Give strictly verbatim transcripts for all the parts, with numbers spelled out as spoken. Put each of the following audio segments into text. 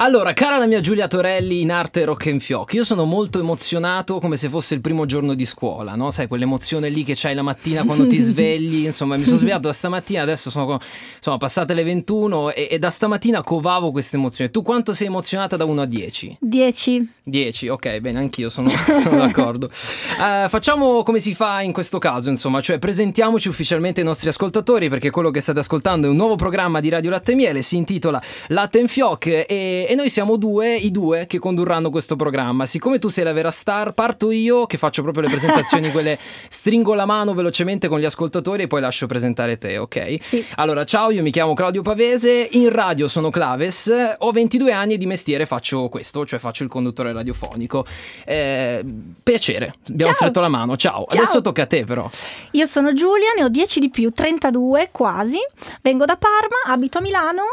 Allora, cara la mia Giulia Torelli, in arte Rock and Fioc, io sono molto emozionato come se fosse il primo giorno di scuola, no? Sai, quell'emozione lì che c'hai la mattina quando ti svegli, insomma, mi sono svegliato da stamattina, adesso sono insomma, passate le ventuno e, e da stamattina covavo questa emozione. Tu quanto sei emozionata da uno a dieci? dieci. dieci, ok, bene, anch'io sono, sono d'accordo. Uh, facciamo come si fa in questo caso, insomma, cioè presentiamoci ufficialmente ai nostri ascoltatori, perché quello che state ascoltando è un nuovo programma di Radio Latte e Miele, si intitola Latte and Fioc e, e noi siamo due, i due che condurranno questo programma. Siccome tu sei la vera star, parto io che faccio proprio le presentazioni, quelle stringo la mano velocemente con gli ascoltatori e poi lascio presentare te, ok? Sì. Allora, ciao, io mi chiamo Claudio Pavese, in radio sono Claves, ho ventidue anni e di mestiere faccio questo, cioè faccio il conduttore radiofonico. Eh, piacere, abbiamo Ciao. stretto la mano, ciao. Ciao. Adesso tocca a te però. Io sono Giulia, ne ho dieci di più, trentadue quasi, vengo da Parma, abito a Milano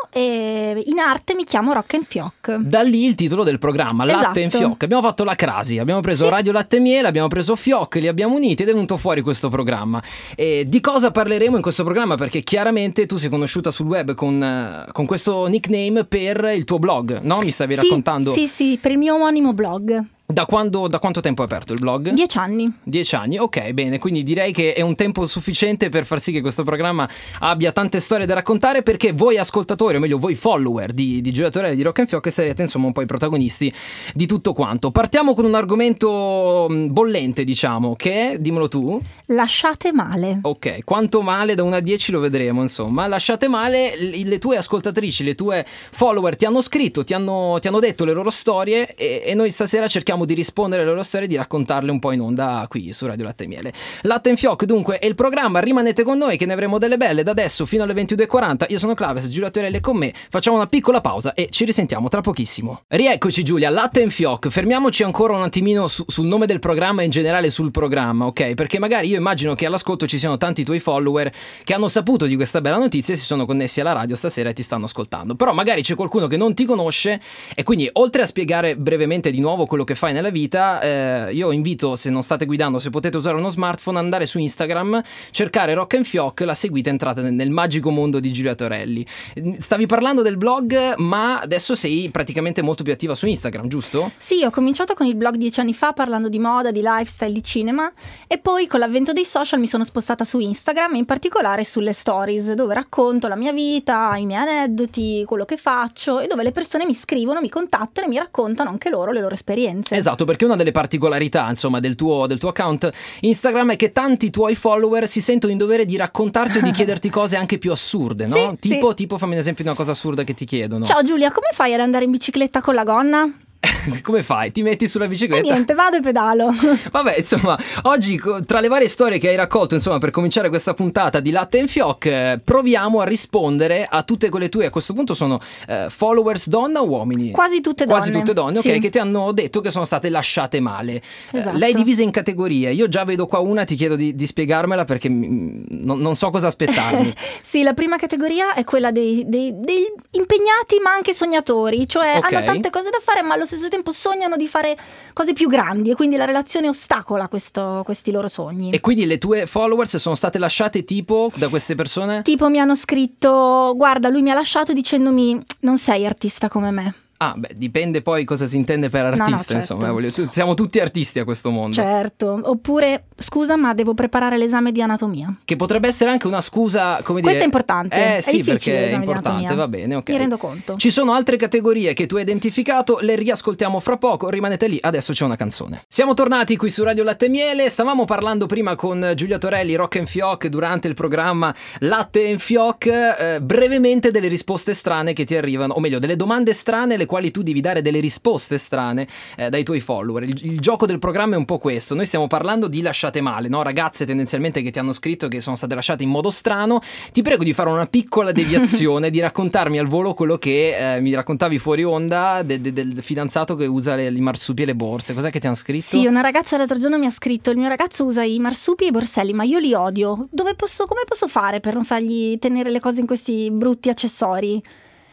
e in arte mi chiamo Rock and Fioc. Da lì il titolo del programma, Latte and Esatto. Fioc. Abbiamo fatto la crasi, abbiamo preso Sì. Radio Latte e Miele, abbiamo preso Fioc, li abbiamo uniti ed è venuto fuori questo programma. E di cosa parleremo in questo programma? Perché chiaramente tu sei conosciuta sul web con, eh, con questo nickname per il tuo blog, no? Mi stavi Sì, raccontando. Sì, sì, per il mio omonimo blog. Da quando, da quanto tempo è aperto il blog? Dieci anni. Dieci anni, ok, bene, quindi direi che è un tempo sufficiente per far sì che questo programma abbia tante storie da raccontare, perché voi ascoltatori, o meglio voi follower di, di Giulia Torelli di Rock and Fioc sarete insomma un po' i protagonisti di tutto quanto. Partiamo con un argomento bollente, diciamo, che è, dimmelo tu. Lasciate male. Ok, quanto male da uno a dieci lo vedremo, insomma. Lasciate male, le, le tue ascoltatrici, le tue follower ti hanno scritto, ti hanno, ti hanno detto le loro storie e, e noi stasera cerchiamo di rispondere alle loro storie e di raccontarle un po' in onda qui su Radio Latte e Miele. Latte and Fioc dunque è il programma, rimanete con noi che ne avremo delle belle da adesso fino alle ventidue e quaranta. Io sono Claves, Giulia Torelli è con me, facciamo una piccola pausa e ci risentiamo tra pochissimo. Rieccoci Giulia, Latte and Fioc, fermiamoci ancora un attimino su, sul nome del programma e in generale sul programma, ok? Perché magari io immagino che all'ascolto ci siano tanti tuoi follower che hanno saputo di questa bella notizia e si sono connessi alla radio stasera e ti stanno ascoltando, però magari c'è qualcuno che non ti conosce e quindi oltre a spiegare brevemente di nuovo quello che fai nella vita, eh, io invito, se non state guidando, se potete usare uno smartphone, andare su Instagram, cercare Rock and Fioc, la seguite, entrate nel, nel magico mondo di Giulia Torelli. Stavi parlando del blog, ma adesso sei praticamente molto più attiva su Instagram, giusto? Sì, ho cominciato con il blog dieci anni fa parlando di moda, di lifestyle, di cinema e poi con l'avvento dei social mi sono spostata su Instagram e in particolare sulle stories dove racconto la mia vita, i miei aneddoti, quello che faccio e dove le persone mi scrivono, mi contattano e mi raccontano anche loro le loro esperienze. Esatto, perché una delle particolarità insomma del tuo, del tuo account Instagram è che tanti tuoi follower si sentono in dovere di raccontarti o di chiederti cose anche più assurde, no? Sì, tipo, sì. tipo fammi un esempio di una cosa assurda che ti chiedono. Ciao Giulia, come fai ad andare in bicicletta con la gonna? Come fai? Ti metti sulla E bicicletta? niente, vado e pedalo. Vabbè, insomma, oggi co- tra le varie storie che hai raccolto, insomma, per cominciare questa puntata di Latte and Fioc, eh, proviamo a rispondere a tutte quelle tue, a questo punto sono eh, followers donna o uomini? Quasi tutte donne. Quasi tutte donne, ok, Sì. che ti hanno detto che sono state lasciate male. Eh, Esatto. lei è divisa in categorie, io già vedo qua una, ti chiedo di, di spiegarmela perché mm, non, non so cosa aspettarmi. Sì, la prima categoria è quella dei, dei, dei impegnati ma anche sognatori, cioè Ok. hanno tante cose da fare ma allo stesso tempo sognano di fare cose più grandi e quindi la relazione ostacola questo, questi loro sogni. E quindi le tue followers sono state lasciate tipo da queste persone? Tipo mi hanno scritto, guarda, lui mi ha lasciato dicendomi non sei artista come me. Ah, beh, dipende poi cosa si intende per no, artista, certo. insomma, voglio- tu- siamo tutti artisti a questo mondo. Certo, oppure scusa ma devo preparare l'esame di anatomia. Che potrebbe essere anche una scusa, come dire... Questo è importante, Eh è sì, difficile perché è l'esame di importante, anatomia. va bene, ok. Mi rendo conto. Ci sono altre categorie che tu hai identificato, le riascoltiamo fra poco, rimanete lì, adesso c'è una canzone. Siamo tornati qui su Radio Latte e Miele, stavamo parlando prima con Giulia Torelli, Rock and Fioc, durante il programma Latte and Fioc, eh, brevemente delle risposte strane che ti arrivano, o meglio, delle domande strane alle quali tu devi dare delle risposte strane eh, dai tuoi follower. Il, il gioco del programma è un po' questo, noi stiamo parlando di lasciate male, no? Ragazze tendenzialmente che ti hanno scritto che sono state lasciate in modo strano. Ti prego di fare una piccola deviazione, di raccontarmi al volo quello che eh, mi raccontavi fuori onda de, de, del fidanzato che usa le, i marsupi e le borse. Cos'è che ti hanno scritto? Sì, una ragazza l'altro giorno mi ha scritto: il mio ragazzo usa i marsupi e i borselli, ma io li odio. Dove posso, come posso fare per non fargli tenere le cose in questi brutti accessori?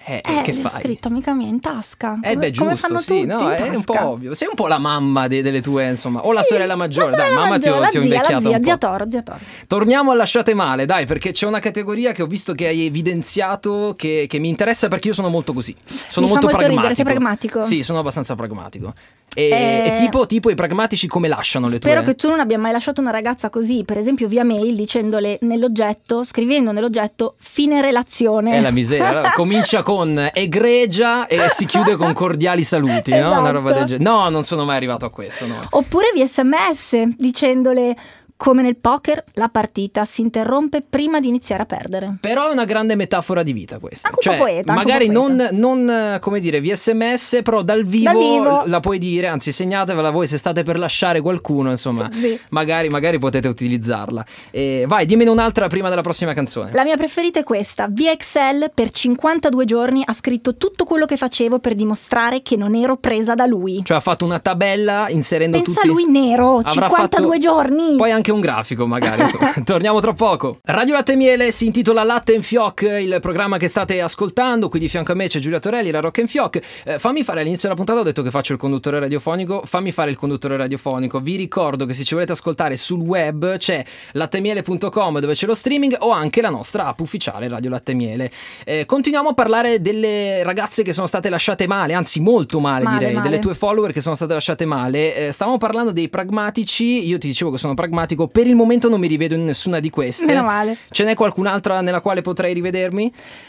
Eh, Eh, che l'ho fai? scritto amica mia in tasca. Eh beh, Come- come giusto, fanno sì, tutti, no, in è un po' tasca. ovvio. Sei un po' la mamma de- delle tue, insomma, o la Sì, sorella maggiore, la dai, sorella mamma ti ho, maggiore, ti ho la zia, invecchiato la zia, un po'. zia Toro, zia Toro. Torniamo a Lasciate Male, dai, perché c'è una categoria che ho visto che hai evidenziato che, che mi interessa perché io sono molto così. Sono Mi fa molto molto pragmatico. ridere, sei pragmatico? Sì, sono abbastanza pragmatico. E, Eh, e tipo, tipo i pragmatici come lasciano le Spero tue? che tu non abbia mai lasciato una ragazza così, per esempio via mail, dicendole nell'oggetto, scrivendo nell'oggetto fine relazione. È la miseria. Allora, comincia con egregia e si chiude con cordiali saluti, no? Una roba del Esatto. genere. No, non sono mai arrivato a questo, no. Oppure via sms, dicendole come nel poker la partita si interrompe prima di iniziare a perdere. Però è una grande metafora di vita questa. Anche un po' poeta, anche magari un po' non, poeta. non, eh, come dire, via sms, però dal vivo, Dal vivo. la puoi dire, anzi segnatevela voi se state per lasciare qualcuno, insomma, Sì. magari, magari potete utilizzarla. E vai, dimmene un'altra prima della prossima canzone. La mia preferita è questa. Via Excel per cinquantadue giorni ha scritto tutto quello che facevo per dimostrare che non ero presa da lui. Cioè ha fatto una tabella inserendo Pensa tutti... a lui nero, Avrà cinquantadue fatto giorni. Poi anche un grafico magari, insomma. Torniamo tra poco. Radio Latte e Miele si intitola Latte and Fioc, il programma che state ascoltando. Qui di fianco a me c'è Giulia Torelli, la Rock and Fioc. Eh, fammi fare all'inizio della puntata, ho detto che faccio il conduttore radiofonico, fammi fare il conduttore radiofonico. Vi ricordo che se ci volete ascoltare sul web c'è lattemiele punto com dove c'è lo streaming o anche la nostra app ufficiale Radio Latte e Miele. Eh, continuiamo a parlare delle ragazze che sono state lasciate male, anzi molto male, Male, direi, male. delle tue follower che sono state lasciate male. Eh, stavamo parlando dei pragmatici, io ti dicevo che sono pragmatico, per il momento non mi rivedo in nessuna di queste. Meno male. Ce n'è qualcun'altra nella quale potrei rivedermi?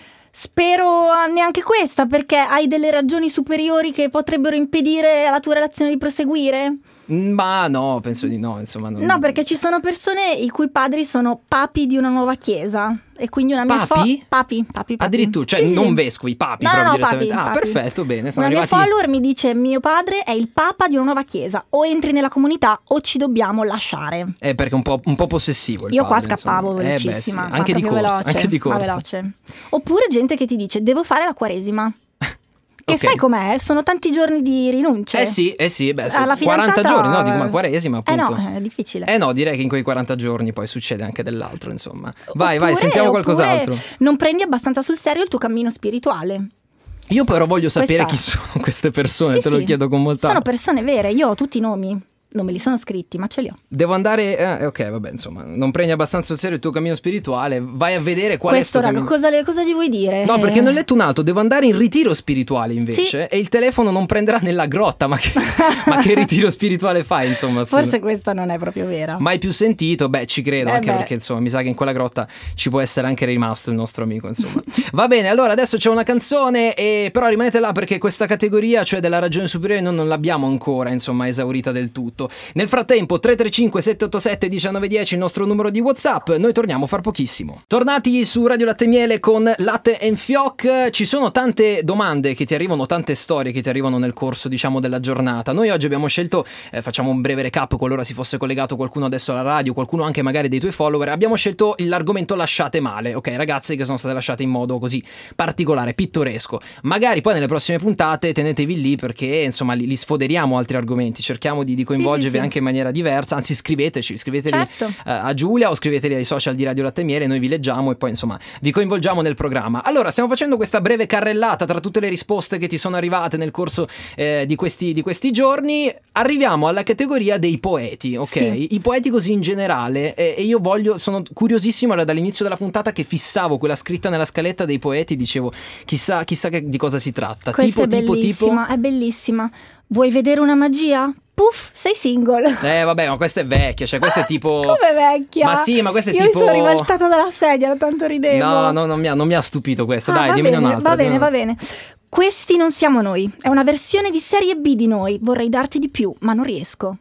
Spero neanche questa, perché hai delle ragioni superiori che potrebbero impedire alla tua relazione di proseguire? Ma no, penso di no, insomma. Non... No, perché ci sono persone i cui padri sono papi di una nuova chiesa. E quindi una mia Papi? fo- papi, papi, papi. Addirittura, cioè Sì, sì. non vescovi, papi No, proprio no, direttamente. papi, ah, papi. perfetto, bene, sono Una arrivati. mia follower mi dice: mio padre è il papa di una nuova chiesa, o entri nella comunità o ci dobbiamo lasciare. Eh, perché è un po', un po' possessivo il Io qua padre, scappavo insomma. Eh, beh, sì, velocissima, ma anche, di proprio corsa, veloce, anche di ma corsa. veloce. Oppure gente che ti dice: devo fare la quaresima. Che Ok. sai com'è? Sono tanti giorni di rinunce. Eh sì, eh sì, beh, sono Alla quaranta fidanzata- giorni, no, dico ma quaresima Eh appunto. no, è difficile. Eh no, direi che in quei quaranta giorni poi succede anche dell'altro, insomma. Vai, vai, Oppure- sentiamo oppure qualcos'altro. Non prendi abbastanza sul serio il tuo cammino spirituale. Io però voglio sapere Questa- chi sono queste persone, Sì, te lo sì. chiedo con molta... Sono persone vere, io ho tutti i nomi. Non me li sono scritti, ma ce li ho. Devo andare... Eh, ok, vabbè, insomma, non prendi abbastanza sul serio il tuo cammino spirituale, vai a vedere qual Questo, è il tuo raga, cammino... cosa, le- cosa gli vuoi dire? No, perché Eh, ne ho letto un altro, devo andare in ritiro spirituale invece Sì. e il telefono non prenderà nella grotta, ma che, ma che ritiro spirituale fai, insomma, scusa? Forse questa non è proprio vera. Mai più sentito? Beh, ci credo, Eh anche beh. perché insomma mi sa che in quella grotta ci può essere anche rimasto il nostro amico, insomma. Va bene, allora adesso c'è una canzone, e però rimanete là perché questa categoria, cioè della ragione superiore, noi non l'abbiamo ancora, insomma, esaurita del tutto. Nel frattempo, tre tre cinque sette otto sette uno nove uno zero il nostro numero di WhatsApp, noi torniamo fra pochissimo. Tornati su Radio Latte e Miele con Latte and Fioc, ci sono tante domande che ti arrivano, tante storie che ti arrivano nel corso, diciamo, della giornata. Noi oggi abbiamo scelto, eh, facciamo un breve recap qualora si fosse collegato qualcuno adesso alla radio, qualcuno anche magari dei tuoi follower, abbiamo scelto l'argomento lasciate male, ok, ragazze che sono state lasciate in modo così particolare, pittoresco. Magari poi nelle prossime puntate tenetevi lì perché insomma li, li sfoderiamo altri argomenti, cerchiamo di, di coinvolgervi sì, sì. anche in maniera diversa, anzi scriveteci, scriveteli Certo. eh, a Giulia o scriveteli ai social di Radio Latte e Miele, noi vi leggiamo e poi insomma vi coinvolgiamo nel programma. Allora, stiamo facendo questa breve carrellata tra tutte le risposte che ti sono arrivate nel corso eh, di, questi, di questi giorni. Arriviamo alla categoria dei poeti, ok? Sì. I poeti così in generale, eh, e io voglio, sono curiosissimo, era dall'inizio della puntata che fissavo quella scritta nella scaletta dei poeti, dicevo chissà, chissà che, di cosa si tratta. Questa tipo, è tipo, bellissima, tipo... è bellissima. Vuoi vedere una magia? Puff, sei single. Eh vabbè, ma questa è vecchia, cioè questa è tipo... Come vecchia? Ma sì, ma questa è Io tipo... mi sono ribaltata dalla sedia, da tanto ridevo. No, no, non mi ha, non mi ha stupito questa. Ah, Dai, va dimmene bene, un'altra. va bene, dimmene- va bene. Questi non siamo noi. È una versione di serie B di noi. Vorrei darti di più, ma non riesco.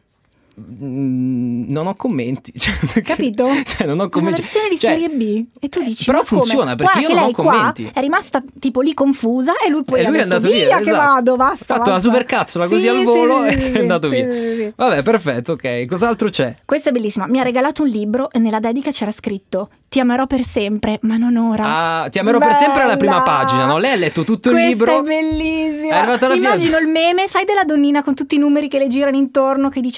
Mm, non ho commenti. Cioè, Capito? Cioè, non ho È una commenti. versione di Cioè, serie B. E tu dici, però ma come? funziona perché Guarda io che non ho lei commenti. qua è rimasta tipo lì confusa e lui poi E ha lui è detto, andato via, via che esatto. vado, basta. Ha fatto la basta. supercazzola così Sì, al sì, volo sì, e sì, è andato sì, via. sì, sì, sì. Vabbè, perfetto, ok. Cos'altro c'è? Questa è bellissima. Mi ha regalato un libro e nella dedica c'era scritto: ti amerò per sempre, ma non ora. Ah, ti amerò per sempre alla prima Bella! pagina, no? Lei ha letto tutto il Questa libro. è bellissima. È arrivata alla fine. Immagino il meme, sai, della donnina con tutti i numeri che le girano intorno che dice ti amerò Sì, per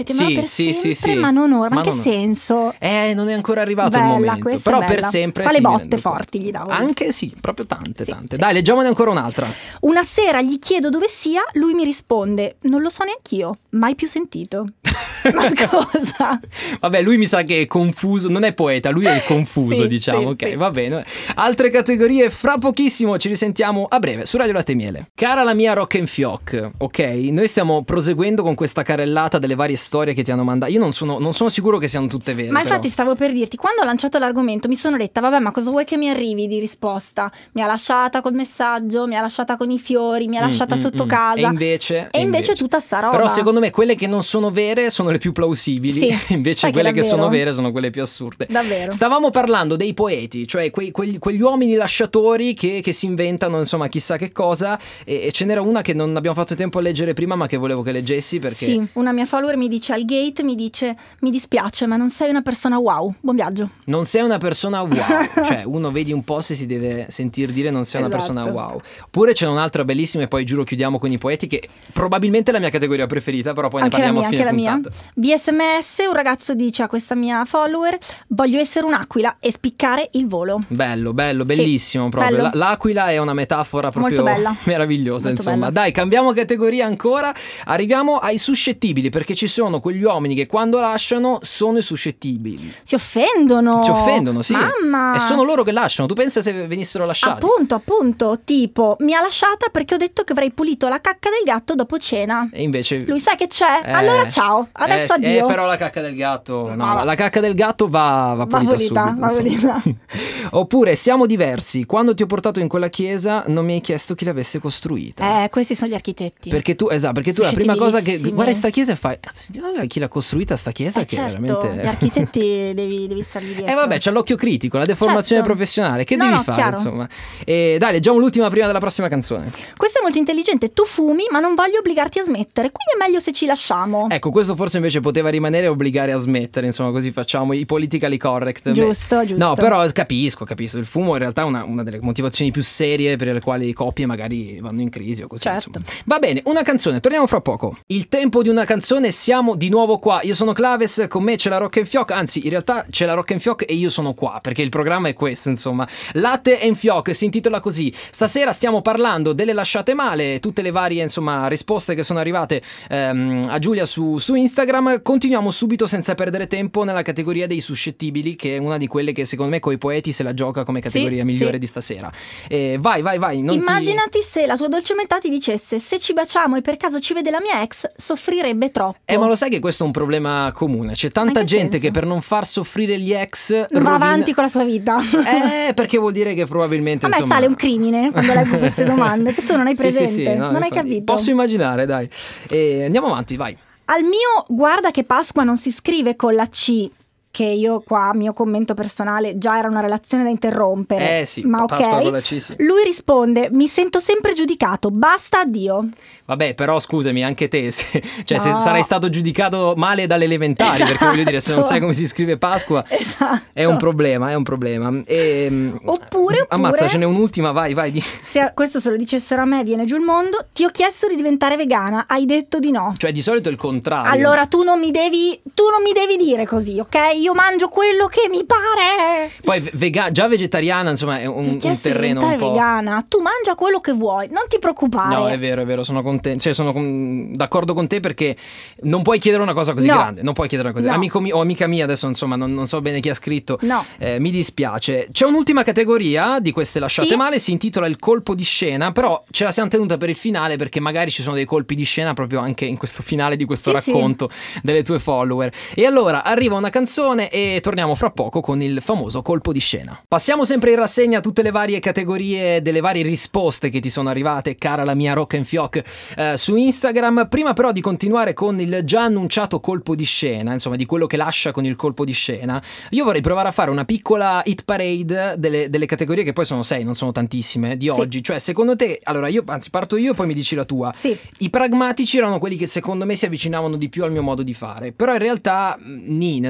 Sì, sempre, sì, sì. ma non ora. Ma, Ma in che non- senso? Eh, non è ancora arrivato Bella, il momento. questa Però è per bella. sempre. Quale sì, mi botte rendo conto. forti gli davo. Anche sì, proprio tante, Sì, tante. sì. Dai, leggiamone ancora un'altra. Una sera gli chiedo dove sia, lui mi risponde: non lo so neanch'io, mai più sentito. Ma scusa. Vabbè, lui mi sa che è confuso, non è poeta, lui è confuso, Sì, diciamo. sì, Ok, sì. va bene. Altre categorie fra pochissimo, ci risentiamo a breve su Radio Latte e Miele. Cara la mia Rock and Fioc, ok? Noi stiamo proseguendo con questa carrellata delle varie storie che ti hanno mandato. Io non sono, non sono sicuro che siano tutte vere. Ma però. infatti stavo per dirti, quando ho lanciato l'argomento mi sono detta: vabbè, ma cosa vuoi che mi arrivi di risposta? Mi ha lasciata col messaggio, mi ha lasciata con i fiori, mi ha Mm, lasciata mm, sotto mm. casa. E invece, E invece tutta sta roba. Però secondo me quelle che non sono vere sono le più plausibili, Sì, invece sai che quelle che, davvero? sono vere sono quelle più assurde. Davvero. Stavamo parlando dei poeti, cioè quei- quegli, quegli uomini lasciatori che, che si inventano insomma chissà che cosa, e, e ce n'era una che non abbiamo fatto tempo a leggere prima ma che volevo che leggessi perché... Sì, una mia follower mi dice al gate, mi dice: mi dispiace, ma non sei una persona wow. Buon viaggio. Non sei una persona wow, cioè uno vedi un po' se si deve sentir dire non sei una Esatto. persona wow. Oppure c'è un'altra bellissima e poi giuro chiudiamo con i poeti che probabilmente è la mia categoria preferita, però poi Anche ne la parliamo mia, a anche fine la mia. puntata. B S M S, un ragazzo dice a questa mia follower: voglio essere un'aquila e spiccare il volo. Bello, bello, bellissimo Sì, proprio. bello. La- L'aquila è una metafora proprio Molto bella. meravigliosa, Molto insomma. bella. Dai, cambiamo categoria ancora. Arriviamo ai suscettibili, perché ci sono quegli uomini che quando lasciano sono i suscettibili. Si offendono. Si offendono, sì. Mamma. E sono loro che lasciano. Tu pensa se venissero lasciati? Appunto, appunto, tipo, mi ha lasciata perché ho detto che avrei pulito la cacca del gatto dopo cena. E invece Lui sai che c'è? Eh, allora ciao, adesso eh, sì, addio. eh, però la cacca del gatto, no, Va. la cacca del gatto va, va Va pulita pulita, subito, va insomma. pulita. Oppure siamo diversi. Quando ti ho portato in quella chiesa non mi hai chiesto chi l'avesse costruita. Eh, questi sono gli architetti. Perché tu, esatto, perché tu la prima cosa che Suscettibilissimi. guardi sta chiesa e fai, cazzo, sentiamo chi l'ha costruita sta chiesa Eh, che certo, è veramente... gli architetti devi, devi stargli dietro. Eh vabbè, c'è l'occhio critico, la deformazione Certo. professionale, che No, devi no, fare chiaro. insomma. E dai, leggiamo l'ultima prima della prossima canzone. Questo è molto intelligente. Tu fumi, ma non voglio obbligarti a smettere. Quindi è meglio se ci lasciamo. Ecco, questo forse invece poteva rimanere e obbligare a smettere, insomma, così facciamo i politically correct. Giusto, Beh, giusto. No, però capisco, capisco. Il fumo in realtà è una, una delle motivazioni più serie per le quali coppie magari vanno in crisi o così. Certo. Insomma. Va bene, una canzone, torniamo fra poco. Il tempo di una canzone, siamo di nuovo qua. Io sono Claves, con me c'è la Rock and Fioc, anzi in realtà c'è la Rock and Fioc e io sono qua, perché il programma è questo, insomma. Latte and Fioc si intitola così. Stasera stiamo parlando delle lasciate male, tutte le varie, insomma, risposte che sono arrivate ehm, a Giulia su, su Instagram. Continuiamo subito senza perdere tempo nella categoria dei suscettibili, che è una di quelle che secondo me coi poeti se la gioca come categoria Sì, migliore sì. di stasera. Eh, vai, vai, vai. Non ti- Immaginati se la tua dolce metà ti dicesse: se ci baciamo e per caso ci vede la mia ex, soffrirebbe troppo. Eh, ma lo sai che questo è un problema comune? C'è tanta Ma in che gente senso? che per non far soffrire gli ex Va rovina- avanti con la sua vita. Eh, perché vuol dire che probabilmente A me insomma... sale un crimine quando leggo queste domande che tu non hai Sì, presente, sì, sì, no, non hai infatti, capito. Posso immaginare, dai. E andiamo avanti, vai. Al mio guarda che Pasqua non si scrive con la C, che io qua, mio commento personale, già era una relazione da interrompere. Eh sì, ma Pasqua ok. con la C, sì. Lui risponde: mi sento sempre giudicato, basta, addio. Vabbè, però scusami, anche te, se, cioè se No. sarai stato giudicato male dalle elementari, perché voglio dire, se non Esatto. sai come si scrive Pasqua, Esatto. è un problema, è un problema. E, Oppure, Ammazza, oppure- ce n'è un'ultima, vai, vai. Di... Se questo se lo dicessero a me viene giù il mondo. Ti ho chiesto di diventare vegana, hai detto di no. Cioè, di solito è il contrario. Allora tu non mi devi tu non mi devi dire così, ok? Io mangio quello che mi pare. Poi vega- già vegetariana, insomma, è un, Ti ho un chiesto di terreno un diventare po'... vegana. Tu mangia quello che vuoi, non ti preoccupare. No, è vero, è vero, sono contento, cioè sono con- d'accordo con te perché non puoi chiedere una cosa così No. grande, non puoi chiedere una cosa. No. Amico mio o amica mia, adesso insomma non, non so bene chi ha scritto, No. eh, mi dispiace. C'è un'ultima categoria di queste lasciate Sì. male, si intitola il colpo di scena, però ce la siamo tenuta per il finale perché magari ci sono dei colpi di scena proprio anche in questo finale di questo Sì, sì. racconto delle tue follower. E allora arriva una canzone e torniamo fra poco con il famoso colpo di scena. Passiamo sempre in rassegna tutte le varie categorie delle varie risposte che ti sono arrivate, cara la mia Rock and Fioc, eh, su Instagram. Prima però di continuare con il già annunciato colpo di scena, insomma di quello che lascia con il colpo di scena, io vorrei provare a fare una piccola hit parade delle, delle categorie che poi sono sei, non sono tantissime, di Sì. oggi. Cioè secondo te, allora io anzi parto io e poi mi dici la tua. Sì. I pragmatici erano quelli che secondo me si avvicinavano di più al mio modo di fare, però in realtà mh, nì, nel senso che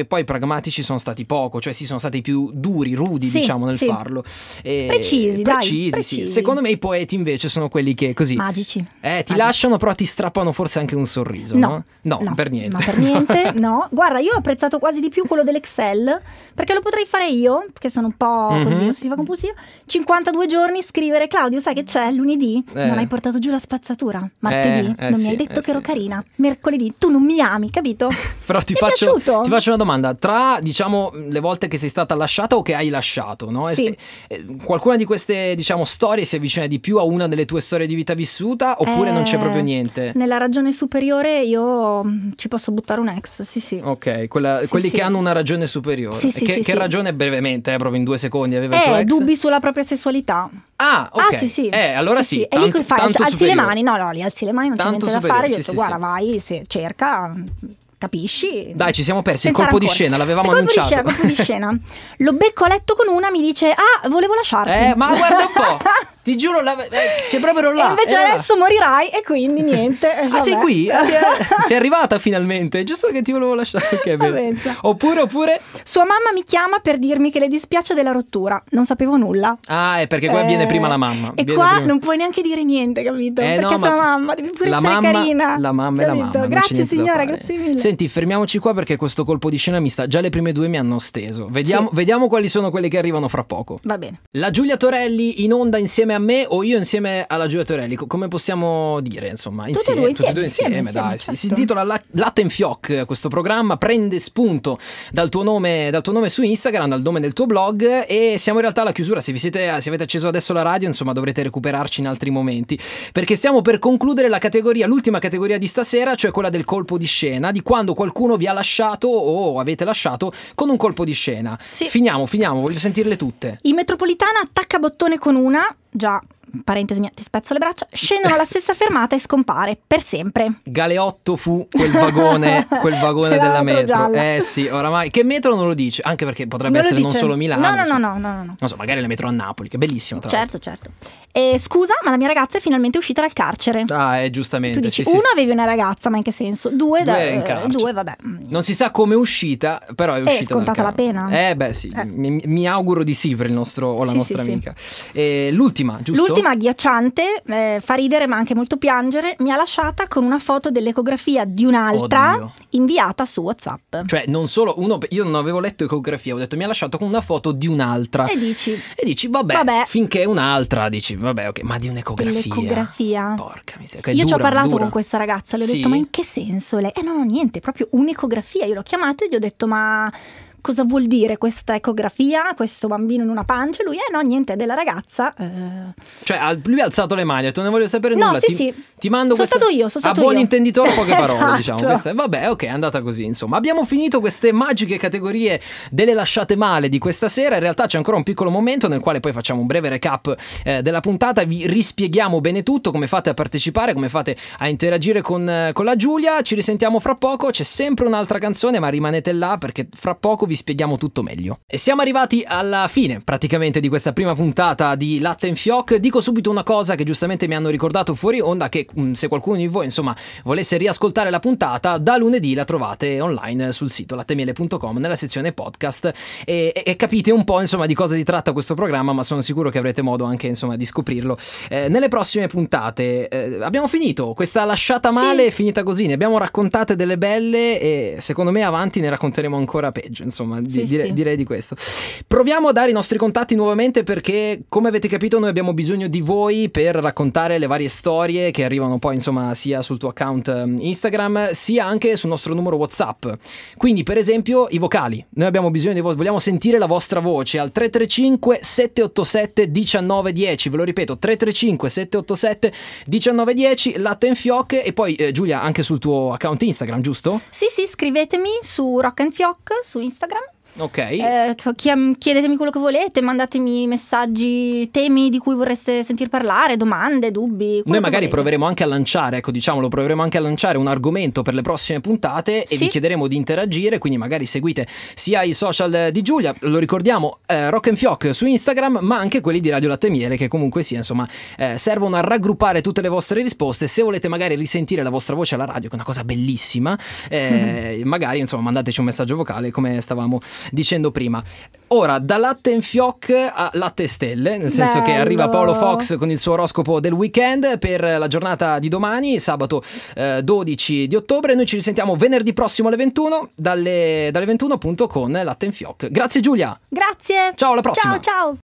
poi pragmatici sono stati poco, cioè si sono stati più duri, rudi, sì, diciamo, nel sì. farlo. E precisi, precisi, dai, sì. precisi. Secondo me i poeti invece sono quelli che così magici. Eh, ti magici. lasciano, però ti strappano forse anche un sorriso, no? No, no, no per niente. No, per niente, no. Guarda, io ho apprezzato quasi di più quello dell'Excel, perché lo potrei fare io, che sono un po' Mm-hmm. così ossessiva compulsiva. cinquantadue giorni scrivere: Claudio, sai che c'è? Lunedì Eh. non hai portato giù la spazzatura. Martedì Eh, eh, non sì, mi hai detto eh, che ero sì, carina. Mercoledì tu non mi ami, capito? Però ti Mi è faccio, piaciuto? ti faccio una domanda. Tra, diciamo, le volte che sei stata lasciata o che hai lasciato, no? Sì. E- e- qualcuna di queste, diciamo, storie si avvicina di più a una delle tue storie di vita vissuta oppure Eh, non c'è proprio niente? Nella ragione superiore io mm, ci posso buttare un ex, sì sì. Ok, quella- Sì, quelli sì. che hanno una ragione superiore. Sì, sì, che sì, che sì. ragione brevemente, eh, proprio in due secondi aveva il tuo Eh, ex? dubbi sulla propria sessualità. Ah, ok. Ah sì sì. Eh, allora sì, E lì tanto- che fai? tanto Alzi superiore. le mani? No, no, lì alzi le mani, non c'è Tanto niente da superiore, fare. Gli ho sì, detto sì, guarda, sì. vai, se cerca, capisci. Dai, ci siamo persi. Il Senza colpo di rancore. scena, l'avevamo Colpo di annunciato. scena, colpo di scena. Lo becco a letto con una, mi dice: ah, volevo lasciarti. Eh, ma guarda un po'. Ti giuro, la- eh, c'è proprio là. E invece era là. adesso morirai e quindi niente. eh, Ah, sei vabbè. qui? Ah, eh, sei arrivata finalmente. Giusto che ti volevo lasciare. Ok, bene. Vabbè. Oppure, oppure. Sua mamma mi chiama per dirmi che le dispiace della rottura. Non sapevo nulla. Ah, è perché qua Eh, viene prima la mamma. E Viene qua prima- non puoi neanche dire niente, capito? Eh, perché no, sua ma mamma devi pure la essere mamma, carina. la mamma e la capito? mamma. non c'è Grazie niente da signora, fare. grazie mille. Senti, fermiamoci qua perché questo colpo di scena mi sta. Già le prime due mi hanno steso. Vediamo, Sì. vediamo quali sono quelli che arrivano fra poco. Va bene. La Giulia Torelli in onda insieme a me o io insieme alla Giulia Torelli? Co- Come possiamo dire, insomma, Tutti e insieme, due tutti e insieme, due insieme, insieme, dai. insieme, Si- Si certo. intitola La- Latte in Fioc, questo programma prende spunto dal tuo nome, dal tuo nome su Instagram, dal nome del tuo blog, e siamo in realtà alla chiusura. Se vi siete, se avete acceso adesso la radio, insomma, dovrete recuperarci in altri momenti, perché stiamo per concludere la categoria, l'ultima categoria di stasera, cioè quella del colpo di scena, di quando qualcuno vi ha lasciato o avete lasciato con un colpo di scena. Sì. Finiamo, finiamo, voglio sentirle tutte. In metropolitana attacca bottone con una, già, parentesi mia, ti spezzo le braccia, scendono alla stessa fermata e scompare per sempre. Galeotto fu quel vagone, quel vagone C'è la della metro metro. gialla. Eh sì, oramai. Che metro non lo dice? Anche perché potrebbe Non lo essere non dice. solo Milano. No, no, insomma. no, no, no, no. Non so, magari la metro a Napoli, che è bellissima tra Certo, certo. E scusa, ma la mia ragazza è finalmente uscita dal carcere. l'altro. Ah, eh, giustamente. Tu dici, sì, sì, uno sì. avevi una ragazza, ma in che senso? Due, Due da- era in carcere. due vabbè. Non si sa come è uscita, però è uscita. scontata dal la pena? carcere. Eh beh sì, Eh. mi, mi auguro di sì per il nostro o la Sì, nostra sì, sì. amica. E l'ultima, giusto? L'ultima agghiacciante, eh, fa ridere ma anche molto piangere, mi ha lasciata con una foto dell'ecografia di un'altra Oddio. inviata su WhatsApp. Cioè, non solo uno, io non avevo letto ecografia, ho detto mi ha lasciato con una foto di un'altra. E dici, E dici, vabbè, Vabbè. finché un'altra, dici, vabbè, ok, ma di un'ecografia. dell'ecografia. Porca miseria. che è Io ci ho dura, parlato dura. con questa ragazza, le ho Sì? detto ma in che senso? Lei, eh no, no, niente, proprio un'ecografia. Io l'ho chiamato e gli ho detto ma cosa vuol dire questa ecografia, questo bambino in una pancia? Lui, eh no, niente, è della ragazza. eh. Cioè, al- lui ha alzato le mani, ha detto, non voglio sapere No, nulla. sì, ti, sì. ti mando Sono questa... stato io, sono stato A buon io. intenditore, poche parole, Esatto. diciamo. Questa- vabbè, ok, è andata così, insomma. Abbiamo finito queste magiche categorie delle lasciate male di questa sera. In realtà c'è ancora un piccolo momento nel quale poi facciamo un breve recap eh, della puntata. Vi rispieghiamo bene tutto, come fate a partecipare, come fate a interagire con, eh, con la Giulia. Ci risentiamo fra poco. C'è sempre un'altra canzone, ma rimanete là perché fra poco vi spieghiamo tutto meglio. E siamo arrivati alla fine praticamente di questa prima puntata di Latte in Fioc. Dico subito una cosa che giustamente mi hanno ricordato fuori onda, che mh, se qualcuno di voi insomma volesse riascoltare la puntata, da lunedì la trovate online sul sito lattemiele punto com nella sezione podcast e, e, e capite un po' insomma di cosa si tratta questo programma, ma sono sicuro che avrete modo anche insomma di scoprirlo eh, nelle prossime puntate. Eh, abbiamo finito questa lasciata male, Sì. è finita così, ne abbiamo raccontate delle belle e secondo me avanti ne racconteremo ancora peggio, insomma di- Sì, dire- sì. direi di questo. Proviamo a dare i nostri contatti nuovamente perché, come avete capito, noi abbiamo bisogno di voi per raccontare le varie storie che arrivano poi insomma sia sul tuo account ehm, Instagram sia anche sul nostro numero WhatsApp. Quindi per esempio i vocali, noi abbiamo bisogno di voi, vogliamo sentire la vostra voce al tre tre cinque sette otto sette uno nove uno zero, ve lo ripeto, tre tre cinque sette otto sette uno nove uno zero, Latte in Fioc. E poi eh, Giulia, anche sul tuo account Instagram, giusto? Sì, sì, scrivetemi su Rock and Fioc su Instagram. Ok. Eh, chiedetemi quello che volete, mandatemi messaggi, temi di cui vorreste sentir parlare, domande, dubbi. Noi magari volete. proveremo anche a lanciare, ecco diciamolo, proveremo anche a lanciare un argomento per le prossime puntate e sì. vi chiederemo di interagire, quindi magari seguite sia i social di Giulia, lo ricordiamo, eh, Rock and Fioc su Instagram, ma anche quelli di Radio Latte e Miele, che comunque sia, insomma, eh, servono a raggruppare tutte le vostre risposte. Se volete magari risentire la vostra voce alla radio, che è una cosa bellissima, eh, mm-hmm. magari insomma mandateci un messaggio vocale, come stavamo dicendo prima. Ora da Latte and Fioc a Latte e Stelle, nel senso Bello. che arriva Paolo Fox con il suo oroscopo del weekend per la giornata di domani, sabato eh, dodici di ottobre. Noi ci risentiamo venerdì prossimo alle ventuno, dalle, dalle ventuno appunto con Latte and Fioc. Grazie Giulia. Grazie. Ciao, alla prossima. Ciao ciao.